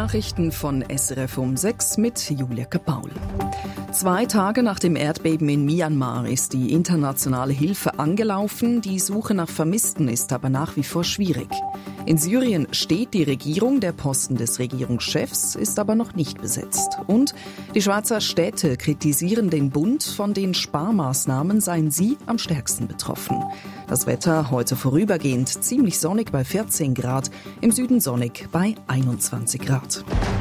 Nachrichten von SRF um 6 mit Julia Kapaul. 2 Tage nach dem Erdbeben in Myanmar ist die internationale Hilfe angelaufen. Die Suche nach Vermissten ist aber nach wie vor schwierig. In Syrien steht die Regierung, der Posten des Regierungschefs ist aber noch nicht besetzt. Und die Schweizer Städte kritisieren den Bund, von den Sparmaßnahmen seien sie am stärksten betroffen. Das Wetter heute vorübergehend ziemlich sonnig bei 14 Grad, im Süden sonnig bei 21 Grad.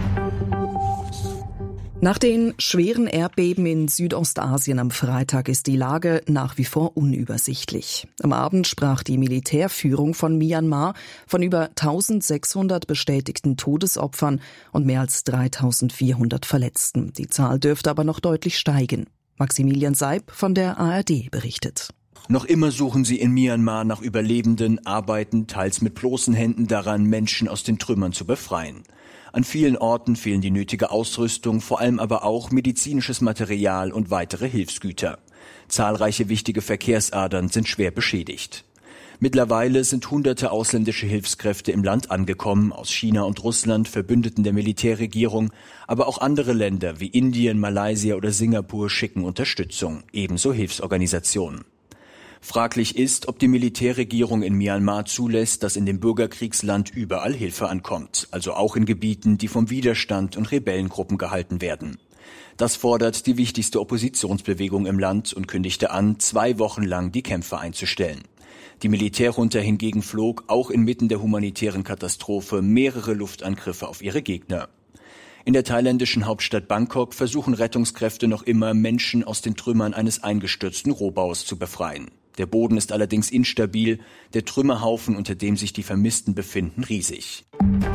Nach den schweren Erdbeben in Südostasien am Freitag ist die Lage nach wie vor unübersichtlich. Am Abend sprach die Militärführung von Myanmar von über 1600 bestätigten Todesopfern und mehr als 3400 Verletzten. Die Zahl dürfte aber noch deutlich steigen. Maximilian Seib von der ARD berichtet. Noch immer suchen sie in Myanmar nach Überlebenden, arbeiten teils mit bloßen Händen daran, Menschen aus den Trümmern zu befreien. An vielen Orten fehlen die nötige Ausrüstung, vor allem aber auch medizinisches Material und weitere Hilfsgüter. Zahlreiche wichtige Verkehrsadern sind schwer beschädigt. Mittlerweile sind hunderte ausländische Hilfskräfte im Land angekommen, aus China und Russland, Verbündeten der Militärregierung, aber auch andere Länder wie Indien, Malaysia oder Singapur schicken Unterstützung, ebenso Hilfsorganisationen. Fraglich ist, ob die Militärregierung in Myanmar zulässt, dass in dem Bürgerkriegsland überall Hilfe ankommt, also auch in Gebieten, die vom Widerstand und Rebellengruppen gehalten werden. Das fordert die wichtigste Oppositionsbewegung im Land und kündigte an, 2 Wochen lang die Kämpfe einzustellen. Die Militärjunta hingegen flog auch inmitten der humanitären Katastrophe mehrere Luftangriffe auf ihre Gegner. In der thailändischen Hauptstadt Bangkok versuchen Rettungskräfte noch immer, Menschen aus den Trümmern eines eingestürzten Rohbaus zu befreien. Der Boden ist allerdings instabil, der Trümmerhaufen, unter dem sich die Vermissten befinden, riesig.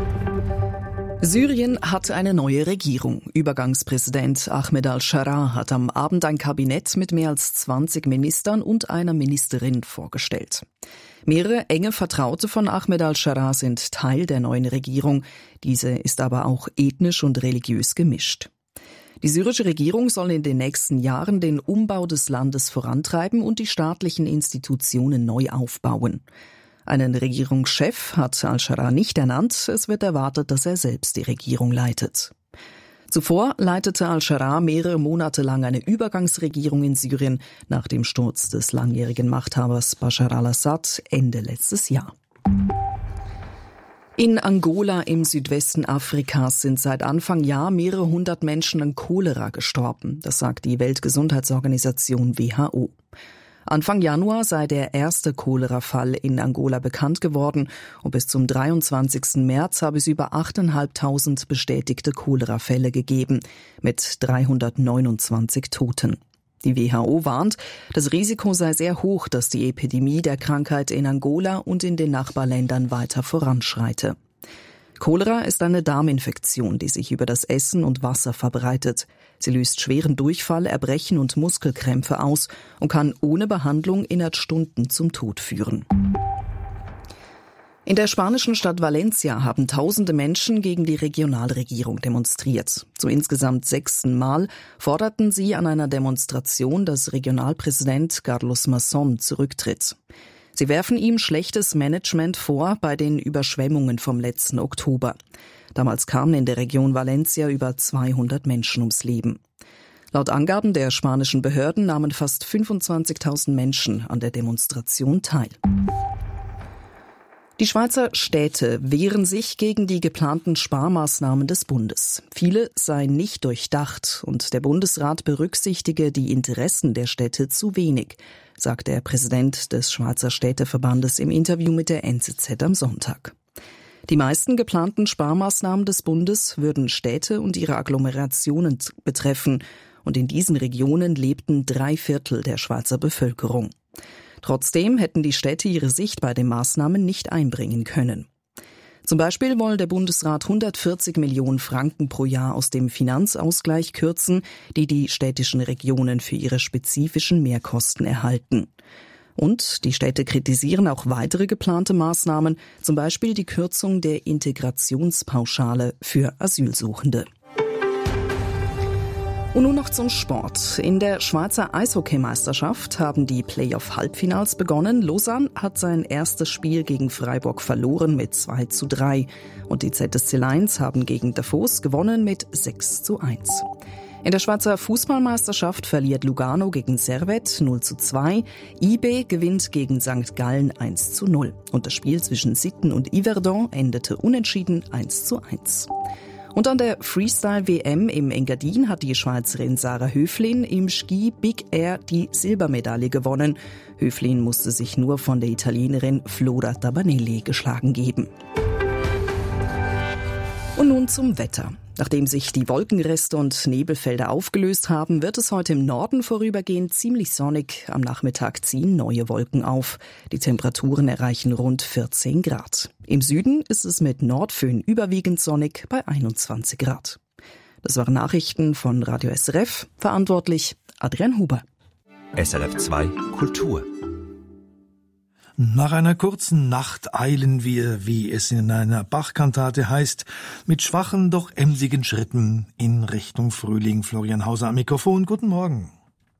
Syrien hat eine neue Regierung. Übergangspräsident Ahmed al-Sharaa hat am Abend ein Kabinett mit mehr als 20 Ministern und einer Ministerin vorgestellt. Mehrere enge Vertraute von Ahmed al-Sharaa sind Teil der neuen Regierung. Diese ist aber auch ethnisch und religiös gemischt. Die syrische Regierung soll in den nächsten Jahren den Umbau des Landes vorantreiben und die staatlichen Institutionen neu aufbauen. Einen Regierungschef hat al-Sharaa nicht ernannt. Es wird erwartet, dass er selbst die Regierung leitet. Zuvor leitete al-Sharaa mehrere Monate lang eine Übergangsregierung in Syrien nach dem Sturz des langjährigen Machthabers Bashar al-Assad Ende letztes Jahr. In Angola im Südwesten Afrikas sind seit Anfang Jahr mehrere hundert Menschen an Cholera gestorben. Das sagt die Weltgesundheitsorganisation WHO. Anfang Januar sei der erste Cholera-Fall in Angola bekannt geworden und bis zum 23. März habe es über 8.500 bestätigte Cholera-Fälle gegeben, mit 329 Toten. Die WHO warnt, das Risiko sei sehr hoch, dass die Epidemie der Krankheit in Angola und in den Nachbarländern weiter voranschreite. Cholera ist eine Darminfektion, die sich über das Essen und Wasser verbreitet. Sie löst schweren Durchfall, Erbrechen und Muskelkrämpfe aus und kann ohne Behandlung innerhalb Stunden zum Tod führen. In der spanischen Stadt Valencia haben tausende Menschen gegen die Regionalregierung demonstriert. Zum insgesamt 6. Mal forderten sie an einer Demonstration, dass Regionalpräsident Carlos Mazón zurücktritt. Sie werfen ihm schlechtes Management vor bei den Überschwemmungen vom letzten Oktober. Damals kamen in der Region Valencia über 200 Menschen ums Leben. Laut Angaben der spanischen Behörden nahmen fast 25.000 Menschen an der Demonstration teil. Die Schweizer Städte wehren sich gegen die geplanten Sparmaßnahmen des Bundes. Viele seien nicht durchdacht und der Bundesrat berücksichtige die Interessen der Städte zu wenig, sagt der Präsident des Schweizer Städteverbandes im Interview mit der NZZ am Sonntag. Die meisten geplanten Sparmaßnahmen des Bundes würden Städte und ihre Agglomerationen betreffen und in diesen Regionen lebten 3/4 der Schweizer Bevölkerung. Trotzdem hätten die Städte ihre Sicht bei den Maßnahmen nicht einbringen können. Zum Beispiel wolle der Bundesrat 140 Millionen Franken pro Jahr aus dem Finanzausgleich kürzen, die die städtischen Regionen für ihre spezifischen Mehrkosten erhalten. Und die Städte kritisieren auch weitere geplante Maßnahmen, zum Beispiel die Kürzung der Integrationspauschale für Asylsuchende. Und nun noch zum Sport. In der Schweizer Eishockeymeisterschaft haben die Playoff-Halbfinals begonnen. Lausanne hat sein erstes Spiel gegen Freiburg verloren mit 2:3. Und die ZSC Lions haben gegen Davos gewonnen mit 6:1. In der Schweizer Fußballmeisterschaft verliert Lugano gegen Servette 0:2. IB gewinnt gegen St. Gallen 1:0. Und das Spiel zwischen Sitten und Yverdon endete unentschieden 1:1. Und an der Freestyle-WM im Engadin hat die Schweizerin Sarah Höflin im Ski Big Air die Silbermedaille gewonnen. Höflin musste sich nur von der Italienerin Flora Tabanelli geschlagen geben. Und nun zum Wetter. Nachdem sich die Wolkenreste und Nebelfelder aufgelöst haben, wird es heute im Norden vorübergehend ziemlich sonnig. Am Nachmittag ziehen neue Wolken auf. Die Temperaturen erreichen rund 14 Grad. Im Süden ist es mit Nordföhn überwiegend sonnig bei 21 Grad. Das waren Nachrichten von Radio SRF. Verantwortlich Adrian Huber. SRF 2 Kultur. Nach einer kurzen Nacht eilen wir, wie es in einer Bach-Kantate heißt, mit schwachen, doch emsigen Schritten in Richtung Frühling. Florian Hauser am Mikrofon. Guten Morgen.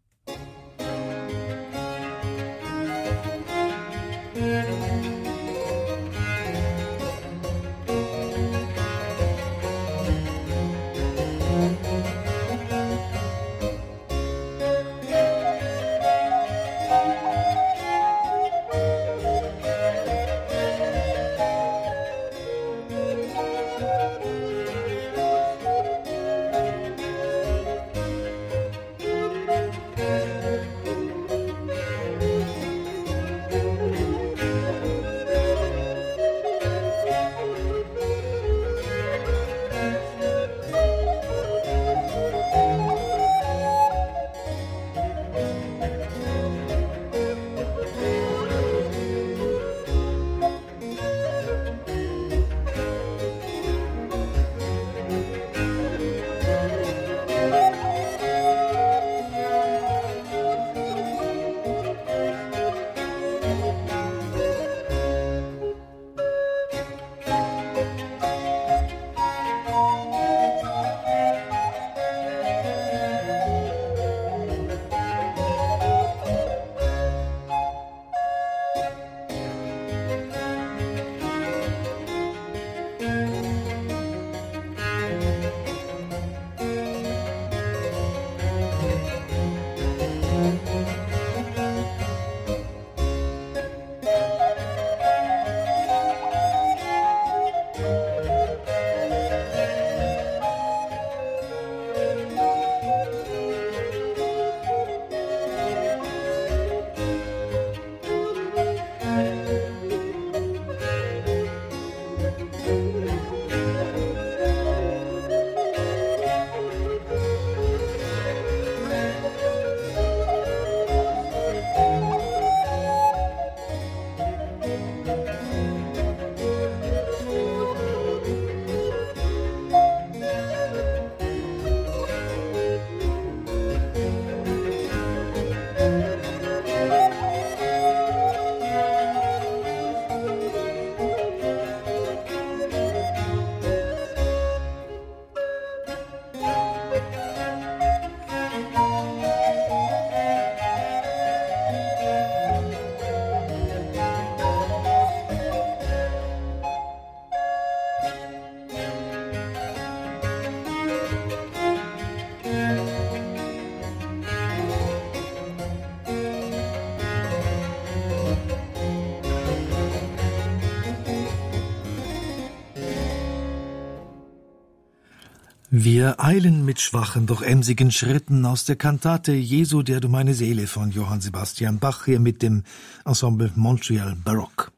Wir eilen mit schwachen, doch emsigen Schritten aus der Kantate Jesu, der du meine Seele von Johann Sebastian Bach hier mit dem Ensemble Montreal Baroque.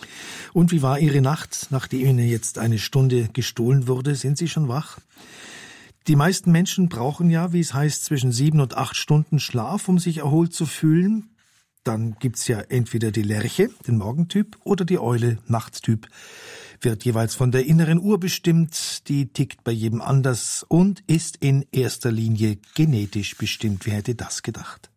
Und wie war Ihre Nacht, nachdem Ihnen jetzt eine Stunde gestohlen wurde? Sind Sie schon wach? Die meisten Menschen brauchen ja, wie es heißt, zwischen 7 und 8 Stunden Schlaf, um sich erholt zu fühlen. Dann gibt's ja entweder die Lerche, den Morgentyp, oder die Eule, Nachttyp. Wird jeweils von der inneren Uhr bestimmt, die tickt bei jedem anders und ist in erster Linie genetisch bestimmt. Wer hätte das gedacht?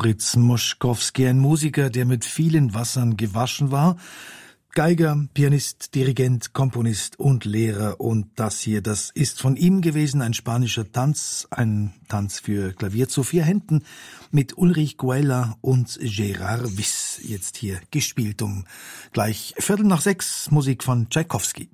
Moritz Moschkowski, ein Musiker, der mit vielen Wassern gewaschen war. Geiger, Pianist, Dirigent, Komponist und Lehrer. Und das ist von ihm gewesen, ein spanischer Tanz, ein Tanz für Klavier zu 4 Händen mit Ulrich Guella und Gérard Wyss. Jetzt hier gespielt um gleich 5:45, Musik von Tschaikowski.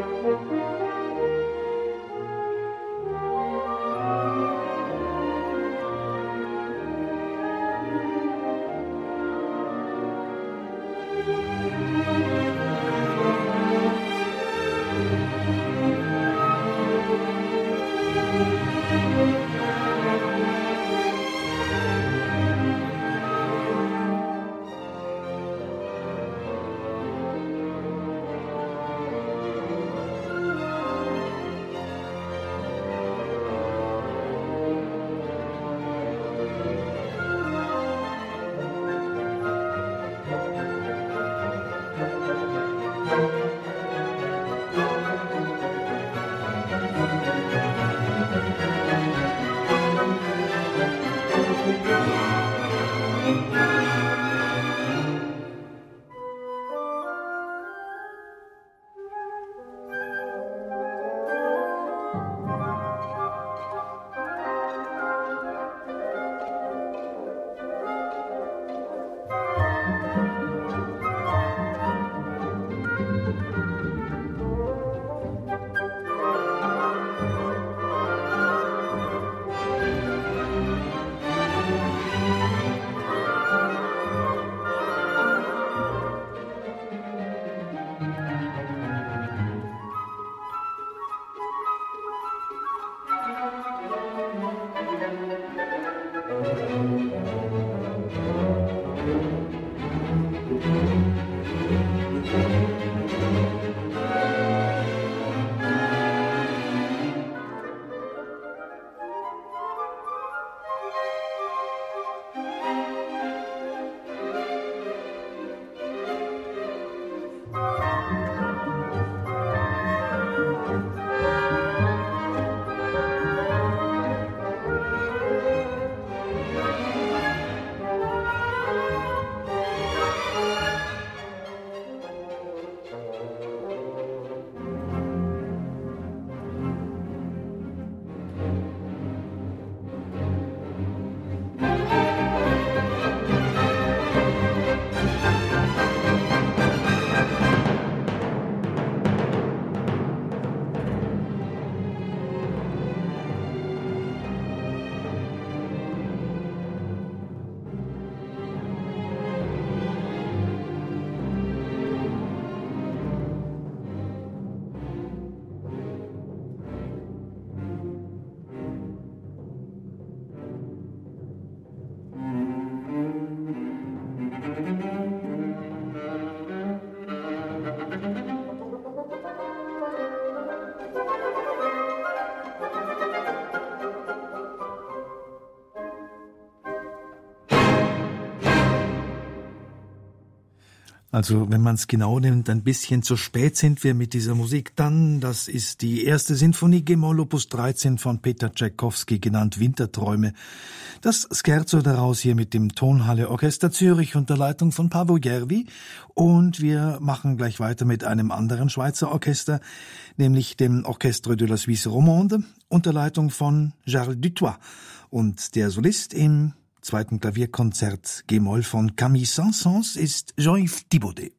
Also wenn man es genau nimmt, ein bisschen zu spät sind wir mit dieser Musik dann. Das ist die erste Sinfonie G-Moll Opus 13 von Peter Tschaikowski, genannt Winterträume. Das Scherzo daraus hier mit dem Tonhalle Orchester Zürich unter Leitung von Paavo Järvi. Und wir machen gleich weiter mit einem anderen Schweizer Orchester, nämlich dem Orchestre de la Suisse Romande unter Leitung von Charles Dutoit. Und der Solist im zweiten Klavierkonzert G-Moll von Camille Saint-Saëns ist Jean-Yves Thibaudet.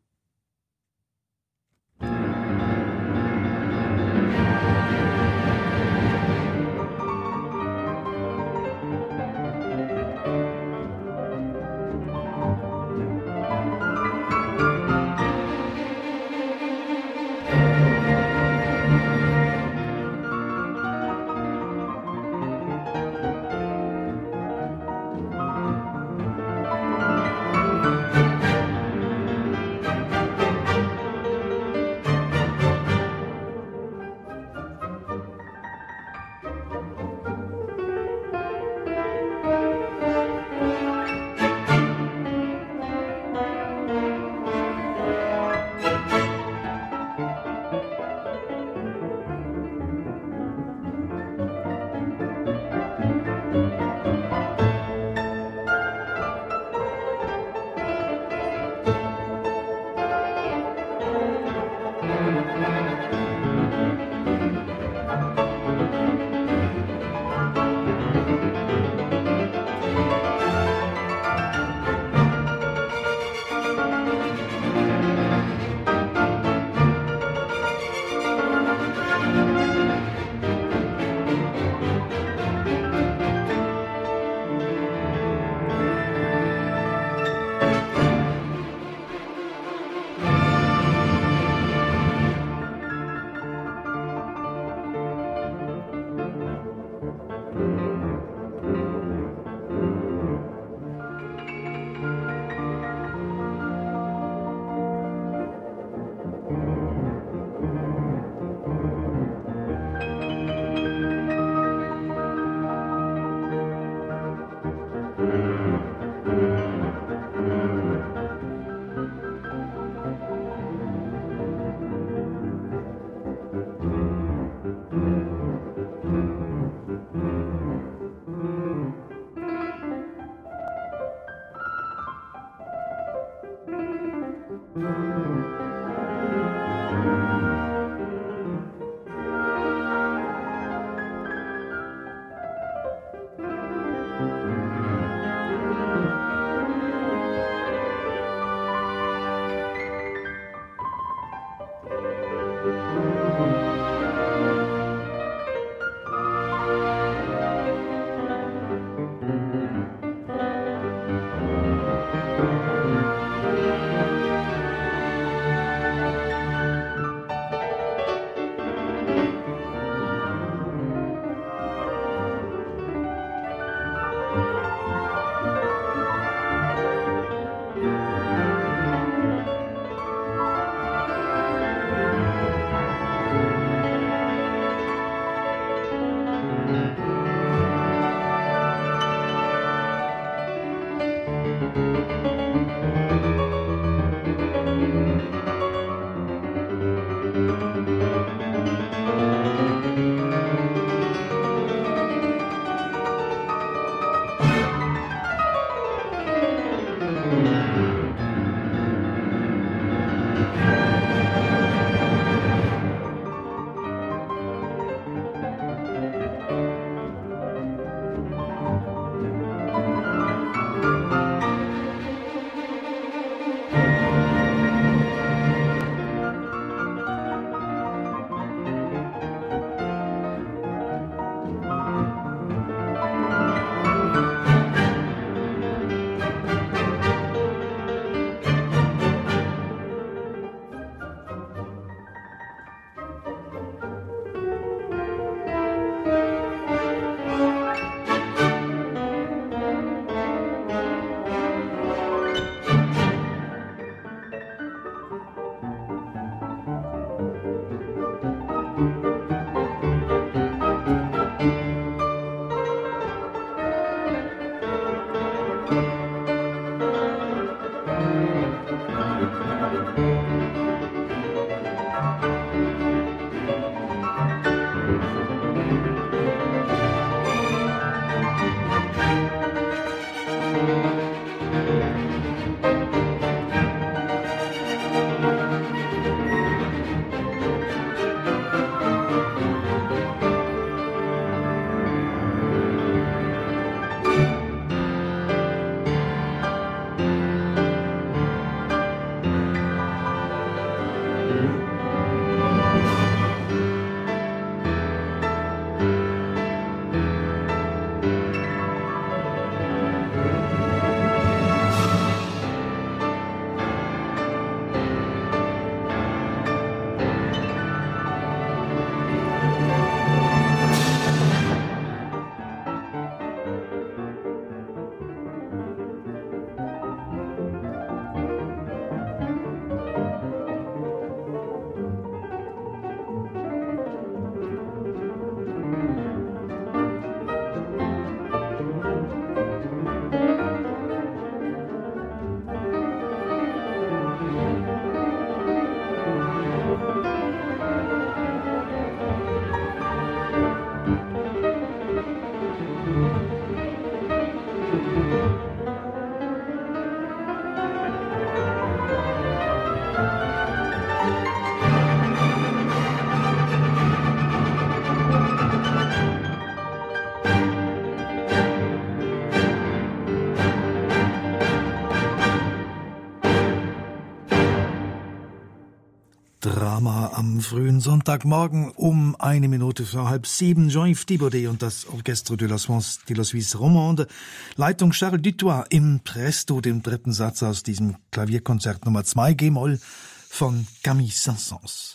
Drama am frühen Sonntagmorgen um 1 Minute vor 6:30. Jean-Yves Thibaudet und das Orchestre de la Suisse Romande. Leitung Charles Dutoit im Presto, dem dritten Satz aus diesem Klavierkonzert Nummer 2 G-Moll von Camille Saint-Saëns.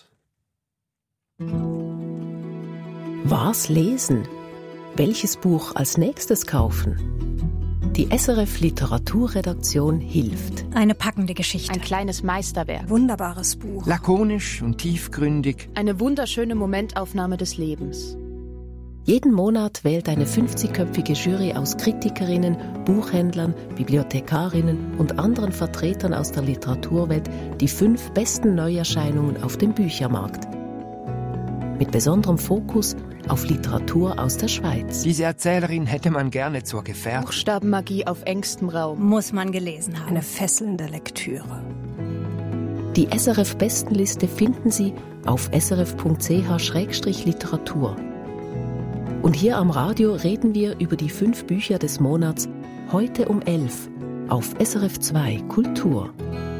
Was lesen? Welches Buch als nächstes kaufen? Die SRF Literaturredaktion hilft. Eine packende Geschichte. Ein kleines Meisterwerk. Wunderbares Buch. Lakonisch und tiefgründig. Eine wunderschöne Momentaufnahme des Lebens. Jeden Monat wählt eine 50-köpfige Jury aus Kritikerinnen, Buchhändlern, Bibliothekarinnen und anderen Vertretern aus der Literaturwelt die 5 besten Neuerscheinungen auf dem Büchermarkt. Mit besonderem Fokus auf Literatur aus der Schweiz. Diese Erzählerin hätte man gerne zur Gefährtin. Buchstabenmagie auf engstem Raum. Muss man gelesen haben. Eine fesselnde Lektüre. Die SRF-Bestenliste finden Sie auf srf.ch/literatur. Und hier am Radio reden wir über die 5 Bücher des Monats, heute um 11 auf SRF 2 Kultur.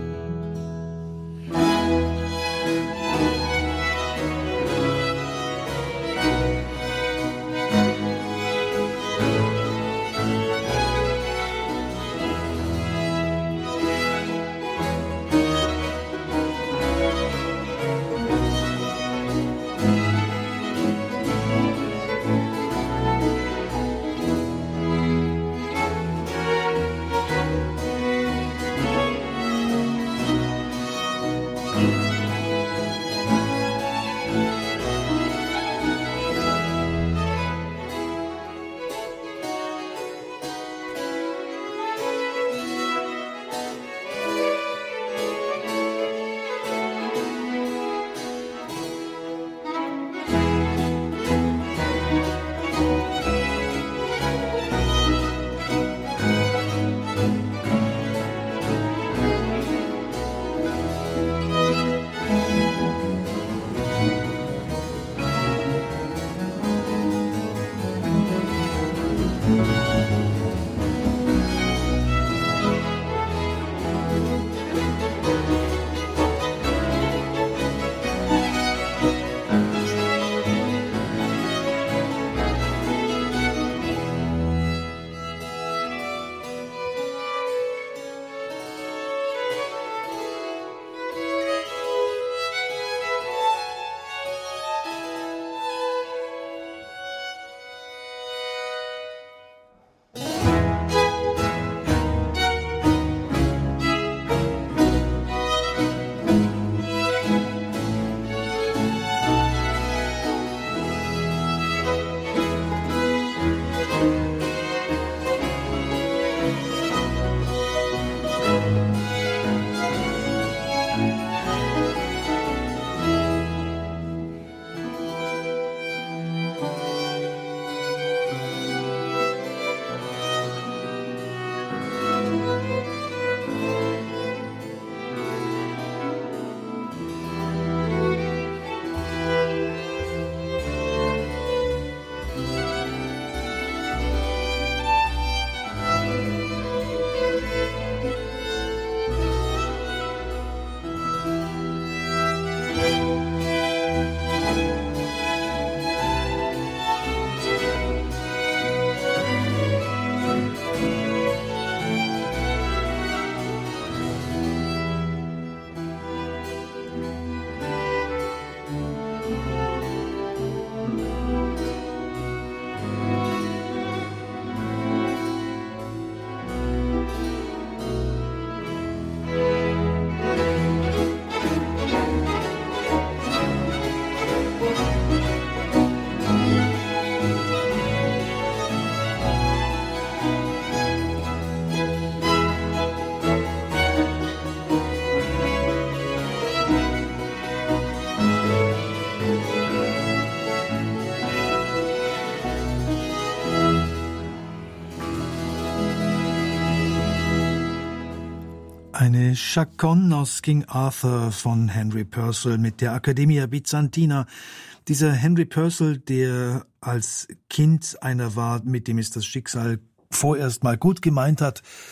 Eine Chaconne aus King Arthur von Henry Purcell mit der Accademia Byzantina. Dieser Henry Purcell, der als Kind einer war, mit dem es das Schicksal vorerst mal gut gemeint hat,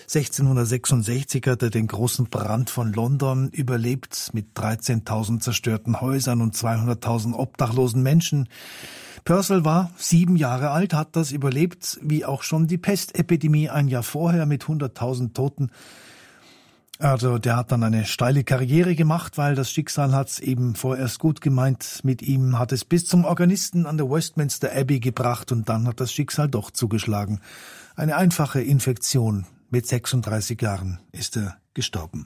1666 hat er den großen Brand von London überlebt mit 13.000 zerstörten Häusern und 200.000 obdachlosen Menschen. Purcell war 7 Jahre alt, hat das überlebt, wie auch schon die Pestepidemie ein Jahr vorher mit 100.000 Toten. Also der hat dann eine steile Karriere gemacht, weil das Schicksal hat's eben vorerst gut gemeint mit ihm, hat es bis zum Organisten an der Westminster Abbey gebracht und dann hat das Schicksal doch zugeschlagen. Eine einfache Infektion. Mit 36 Jahren ist er gestorben.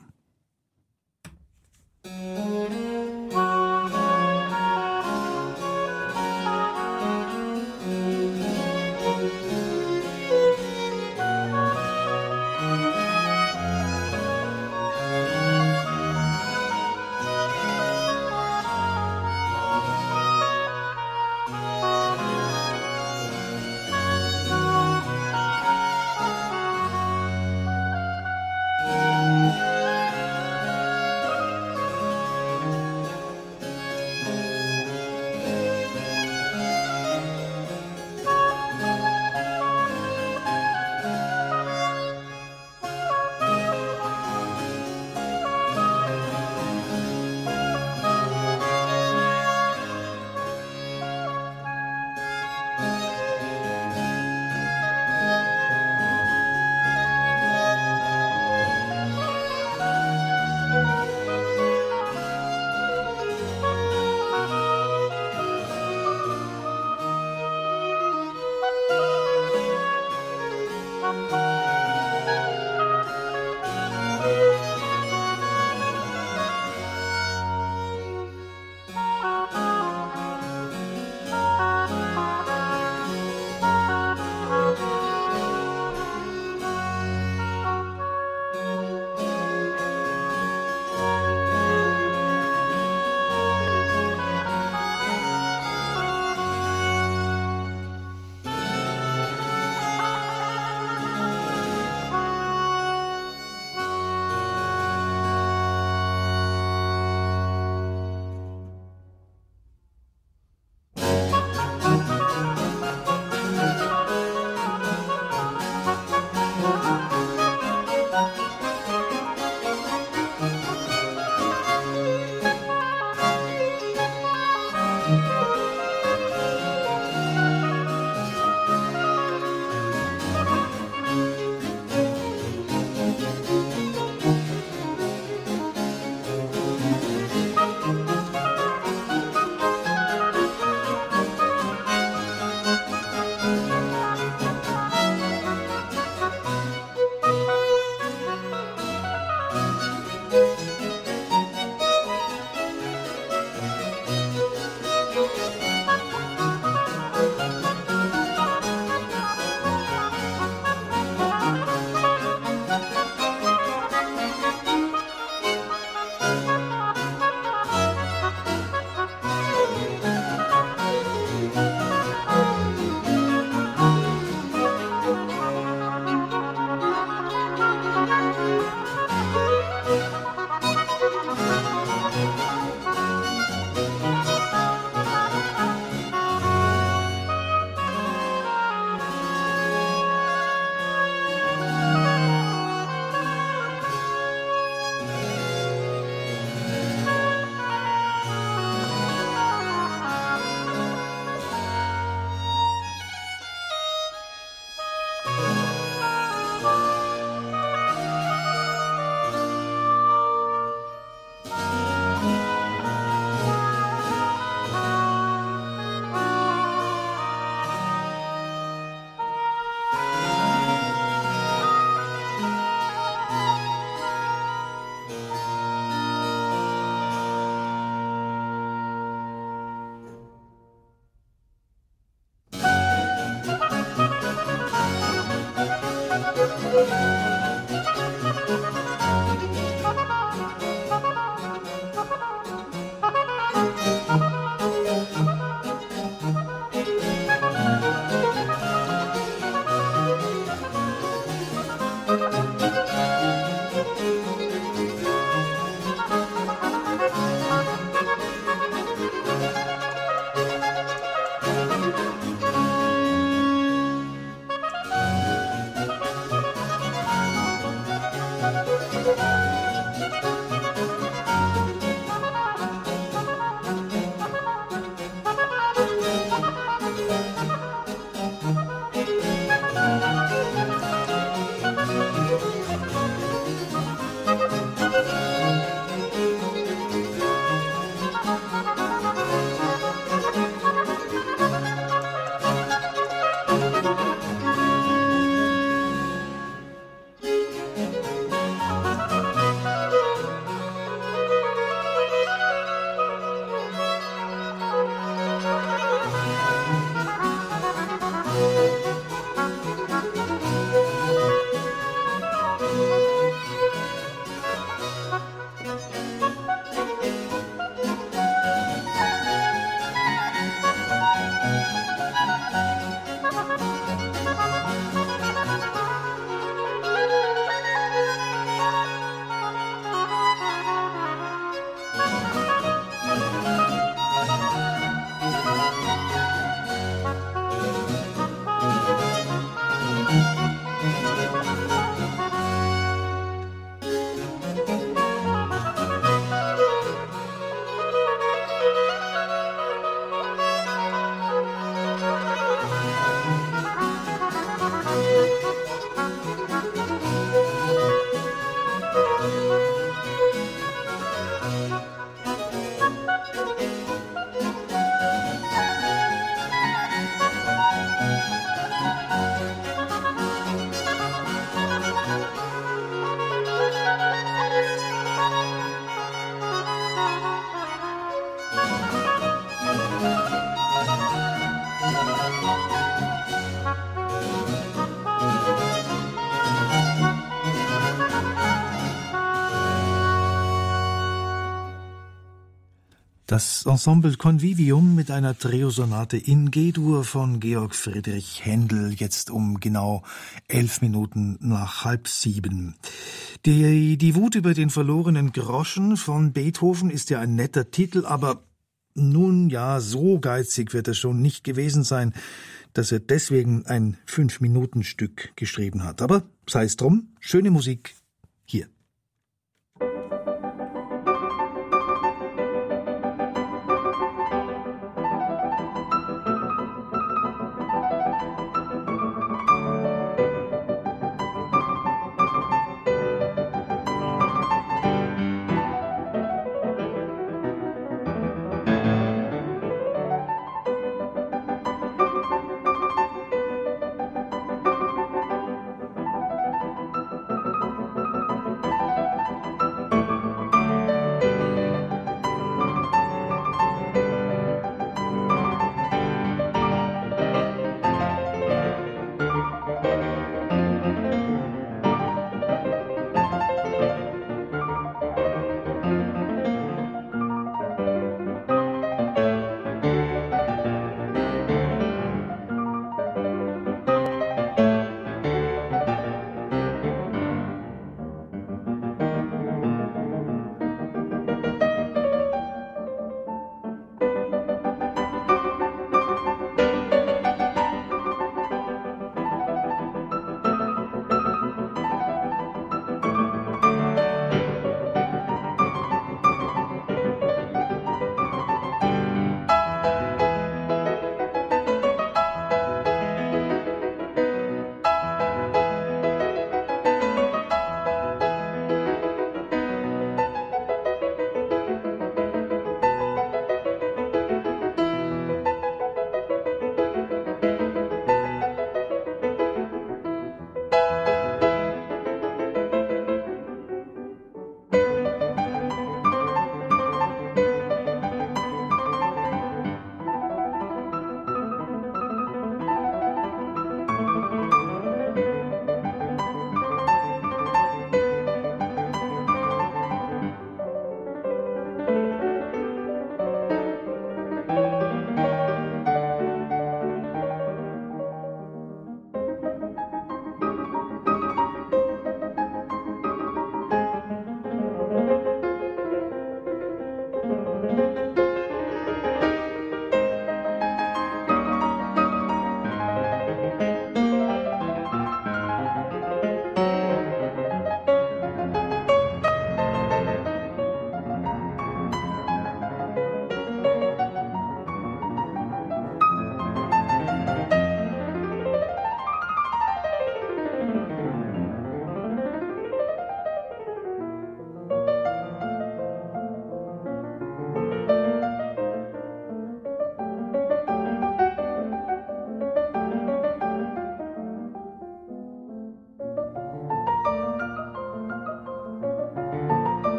Das Ensemble Convivium mit einer Trio-Sonate in G-Dur von Georg Friedrich Händel, jetzt um genau 11 Minuten nach 6:30. Die Wut über den verlorenen Groschen von Beethoven ist ja ein netter Titel, aber nun ja, so geizig wird er schon nicht gewesen sein, dass er deswegen ein 5-Minuten-Stück geschrieben hat. Aber sei es drum, schöne Musik hier.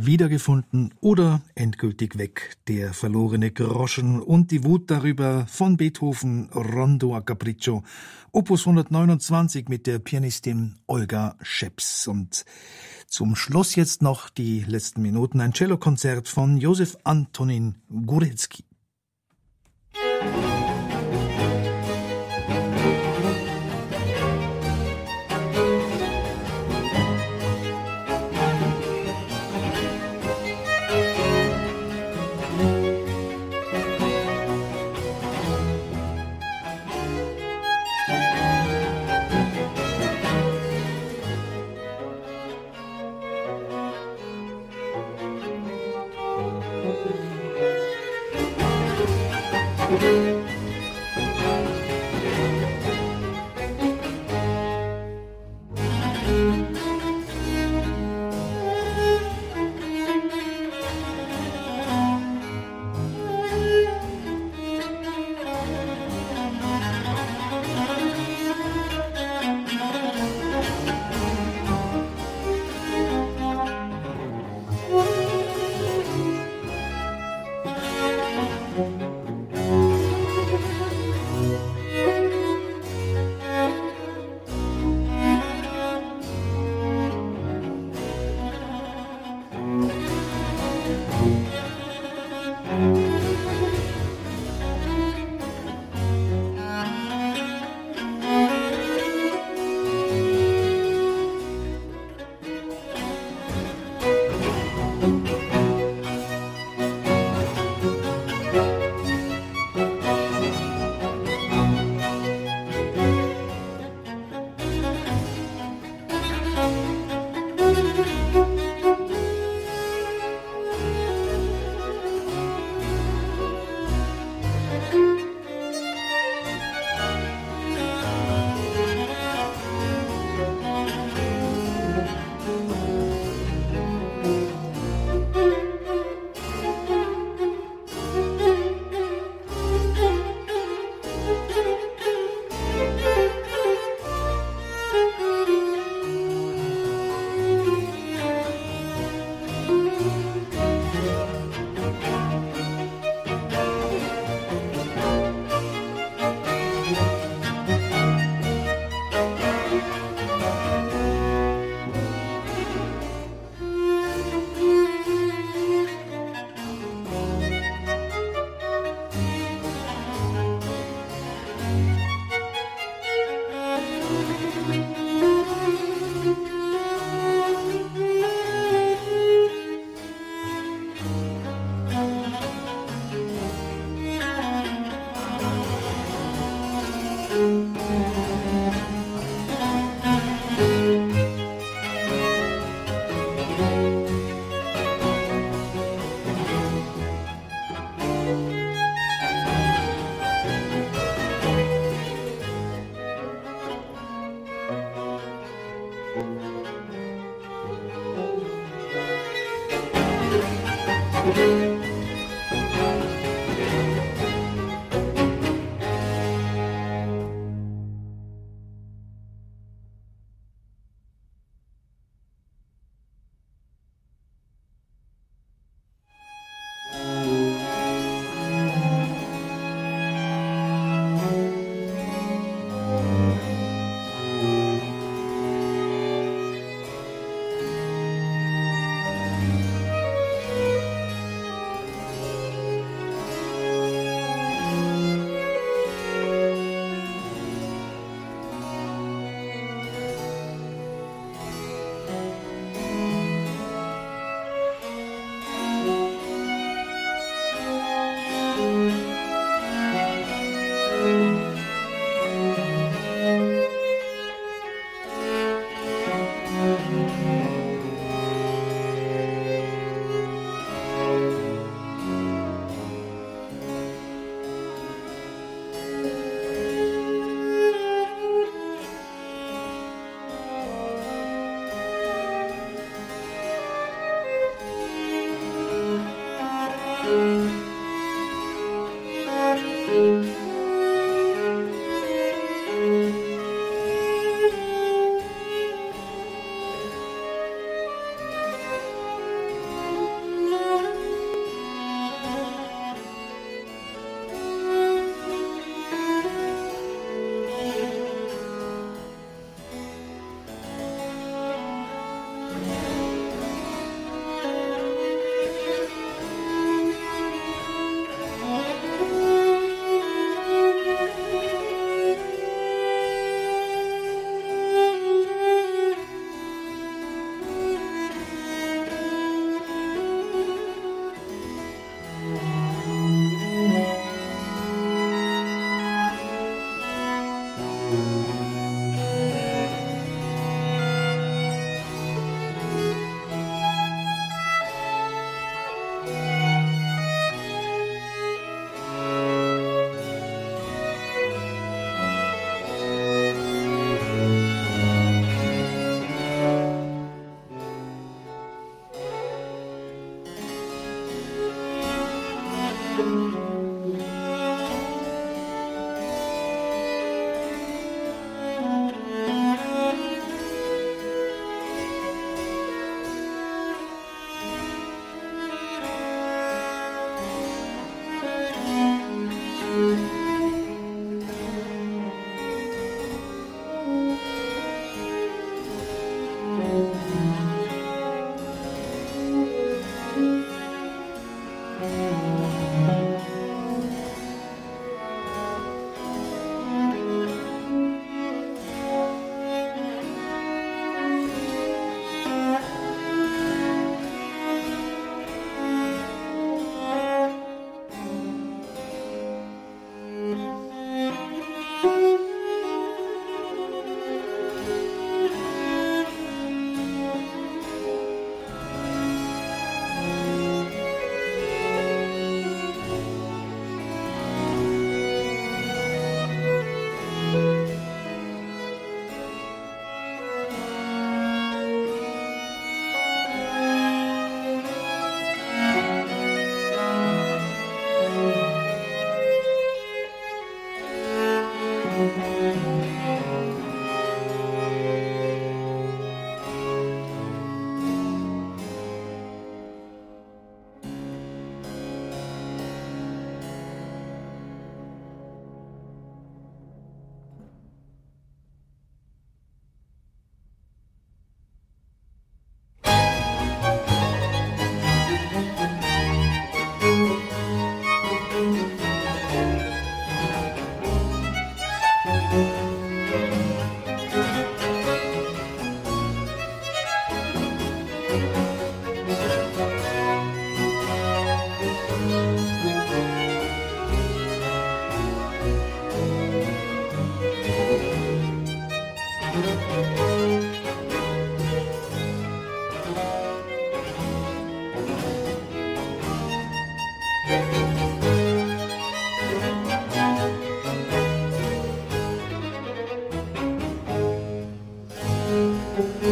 Wiedergefunden oder endgültig weg, der verlorene Groschen und die Wut darüber von Beethoven, Rondo a Capriccio, Opus 129 mit der Pianistin Olga Scheps. Und zum Schluss jetzt noch die letzten Minuten ein Cellokonzert von Josef Antonin Górecki.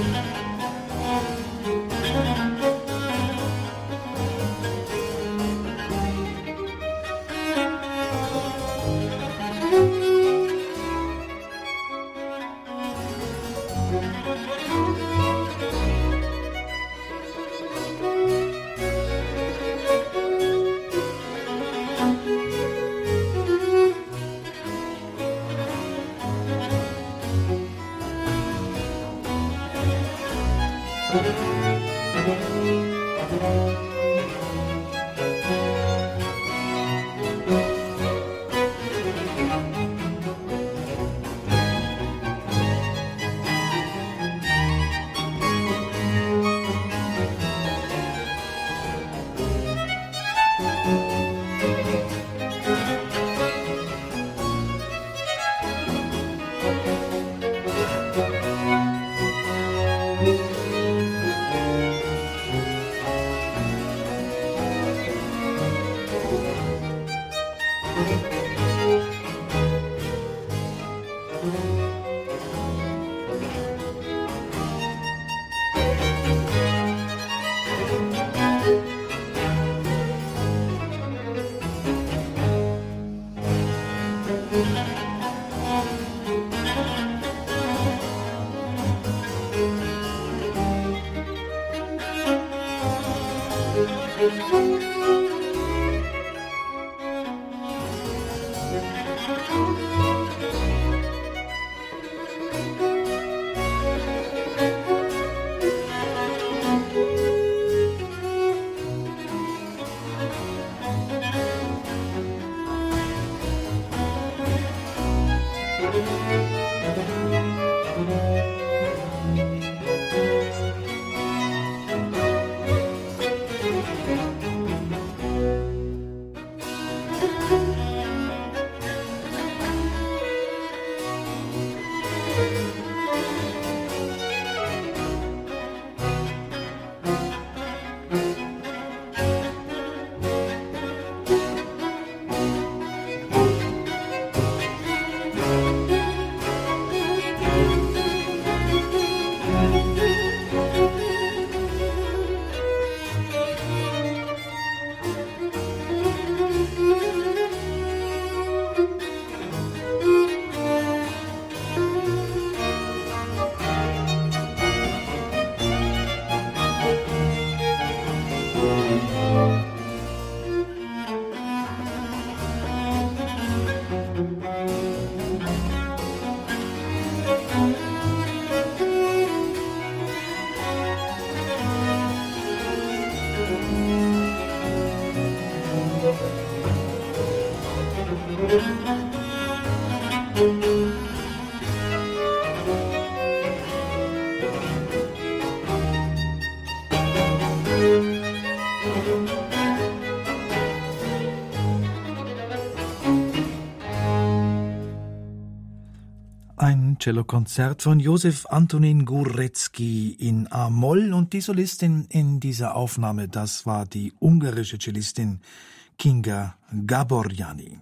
Ein Cellokonzert von Josef Antonin Górecki in A-Moll, und die Solistin in dieser Aufnahme, das war die ungarische Cellistin Kinga Gáborjani.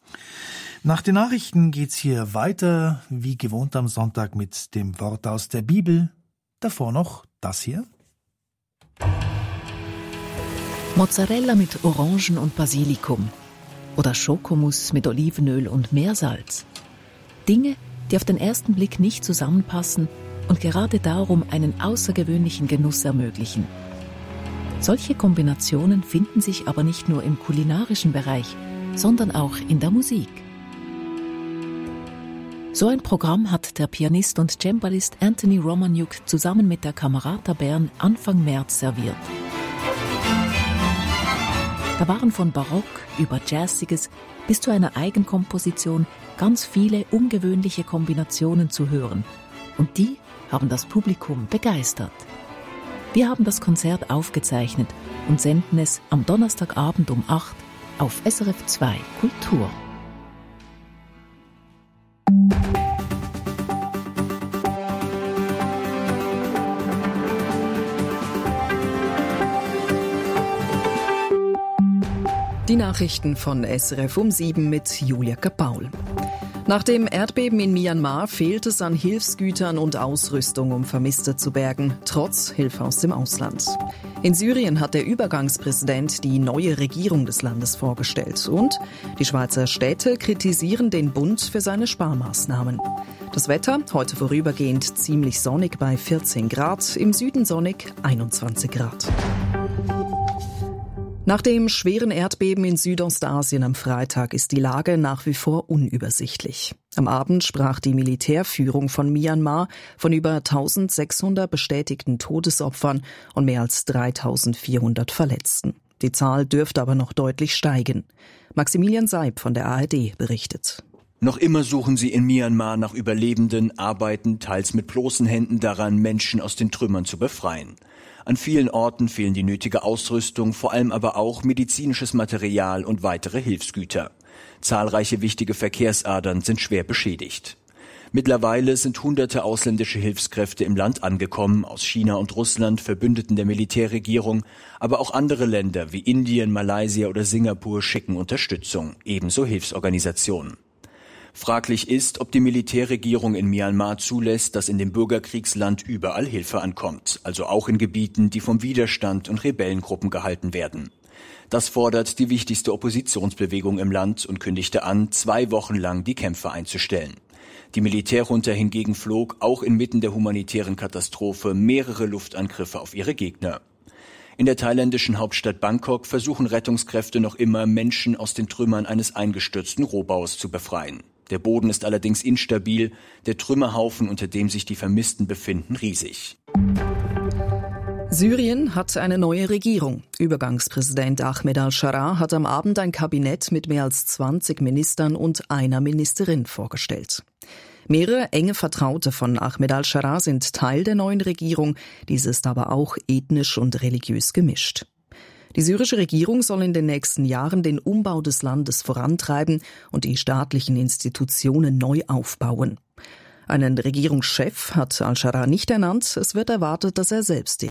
Nach den Nachrichten geht's hier weiter, wie gewohnt am Sonntag, mit dem Wort aus der Bibel. Davor noch das hier. Mozzarella mit Orangen und Basilikum oder Schokomousse mit Olivenöl und Meersalz. Dinge, die auf den ersten Blick nicht zusammenpassen und gerade darum einen außergewöhnlichen Genuss ermöglichen. Solche Kombinationen finden sich aber nicht nur im kulinarischen Bereich, sondern auch in der Musik. So ein Programm hat der Pianist und Cembalist Anthony Romaniuk zusammen mit der Camerata Bern Anfang März serviert. Da waren von Barock über Jazziges bis zu einer Eigenkomposition ganz viele ungewöhnliche Kombinationen zu hören. Und die haben das Publikum begeistert. Wir haben das Konzert aufgezeichnet und senden es am Donnerstagabend um 8 auf SRF 2 Kultur. Die Nachrichten von SRF um 7 mit Julia Kapaul. Nach dem Erdbeben in Myanmar fehlt es an Hilfsgütern und Ausrüstung, um Vermisste zu bergen, trotz Hilfe aus dem Ausland. In Syrien hat der Übergangspräsident die neue Regierung des Landes vorgestellt und die Schweizer Städte kritisieren den Bund für seine Sparmaßnahmen. Das Wetter heute vorübergehend ziemlich sonnig bei 14 Grad, im Süden sonnig 21 Grad. Nach dem schweren Erdbeben in Südostasien am Freitag ist die Lage nach wie vor unübersichtlich. Am Abend sprach die Militärführung von Myanmar von über 1600 bestätigten Todesopfern und mehr als 3400 Verletzten. Die Zahl dürfte aber noch deutlich steigen. Maximilian Seib von der ARD berichtet. Noch immer suchen sie in Myanmar nach Überlebenden, arbeiten teils mit bloßen Händen daran, Menschen aus den Trümmern zu befreien. An vielen Orten fehlen die nötige Ausrüstung, vor allem aber auch medizinisches Material und weitere Hilfsgüter. Zahlreiche wichtige Verkehrsadern sind schwer beschädigt. Mittlerweile sind hunderte ausländische Hilfskräfte im Land angekommen, aus China und Russland, Verbündeten der Militärregierung, aber auch andere Länder wie Indien, Malaysia oder Singapur schicken Unterstützung, ebenso Hilfsorganisationen. Fraglich ist, ob die Militärregierung in Myanmar zulässt, dass in dem Bürgerkriegsland überall Hilfe ankommt, also auch in Gebieten, die vom Widerstand und Rebellengruppen gehalten werden. Das fordert die wichtigste Oppositionsbewegung im Land und kündigte an, 2 Wochen lang die Kämpfe einzustellen. Die Militärjunta hingegen flog, auch inmitten der humanitären Katastrophe, mehrere Luftangriffe auf ihre Gegner. In der thailändischen Hauptstadt Bangkok versuchen Rettungskräfte noch immer, Menschen aus den Trümmern eines eingestürzten Rohbaus zu befreien. Der Boden ist allerdings instabil, der Trümmerhaufen, unter dem sich die Vermissten befinden, riesig. Syrien hat eine neue Regierung. Übergangspräsident Ahmed al-Sharaa hat am Abend ein Kabinett mit mehr als 20 Ministern und einer Ministerin vorgestellt. Mehrere enge Vertraute von Ahmed al-Sharaa sind Teil der neuen Regierung, diese ist aber auch ethnisch und religiös gemischt. Die syrische Regierung soll in den nächsten Jahren den Umbau des Landes vorantreiben und die staatlichen Institutionen neu aufbauen. Einen Regierungschef hat al-Sharaa nicht ernannt, es wird erwartet, dass er selbst